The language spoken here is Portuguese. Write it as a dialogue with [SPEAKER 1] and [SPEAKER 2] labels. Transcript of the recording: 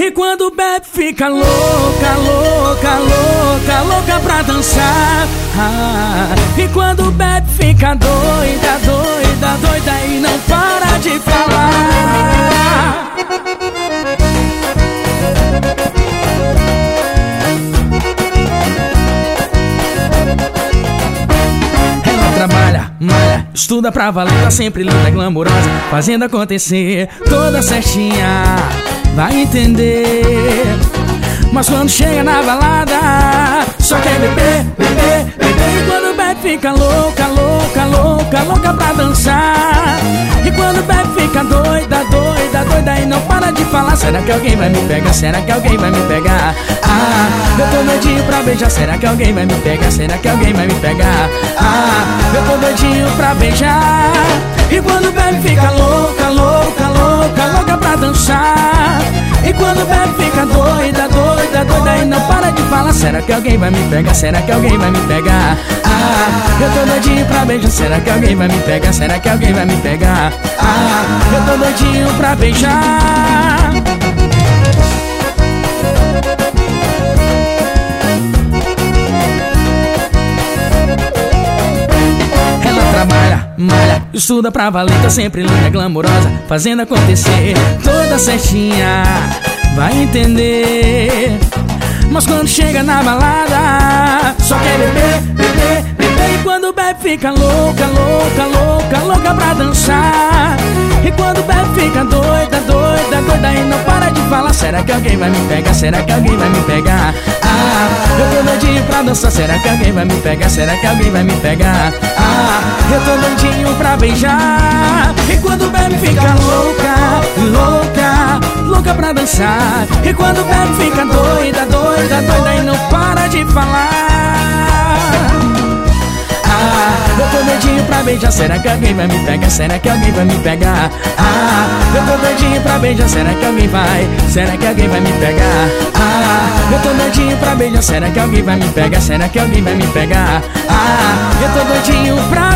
[SPEAKER 1] E quando bebe fica louca, louca, louca, louca pra dançar. E quando bebe fica doida, doida, doida e não para de falar. Ela trabalha, malha, estuda pra valer, tá sempre linda, glamourosa, fazendo acontecer, toda certinha, vai entender. Mas quando chega na balada, só quer beber, beber, beber. E quando bebe fica louca, louca, louca, louca pra dançar. E quando bebe fica doida, doida, doida e não para de falar. Será que alguém vai me pegar? Será que alguém vai me pegar? Eu tô doidinho pra beijar. Será que alguém vai me pegar? Será que alguém vai me pegar? Eu tô doidinho pra beijar. E quando bebe fica louca, louca, louca, louca pra dançar. E quando bebe fica doida, doida, doida e não para de falar. Será que alguém vai me pegar? Será que alguém vai me pegar? Eu tô doidinho pra beijar. Será que alguém vai me pegar? Será que alguém vai me pegar? Eu tô doidinho pra beijar. Ela trabalha, malha, estuda pra valer, tá sempre linda, glamourosa, fazendo acontecer, toda certinha, vai entender. Mas quando chega na balada, só quer beber, beber, beber. E quando bebe fica louca, louca, louca, louca pra dançar. E quando bebe fica doida, doida, doida e não para de falar. Será que alguém vai me pegar? Será que alguém vai me pegar? Eu tô doidinho pra dançar. Será que alguém vai me pegar? Será que alguém vai me pegar? Eu tô doidinho pra beijar. E quando bebe fica louca, louca, louca pra dançar. E quando bebe fica doida, doida, doida e não para de falar. Eu tô doidinho pra beijar. Será que alguém vai me pegar? Será que alguém vai me pegar? Eu tô doidinho pra beijar. Será que alguém vai? Será que alguém vai me pegar? Eu tô doidinho pra beijar. Será que alguém vai me pegar? Será que alguém vai me pegar? Eu tô doidinho pra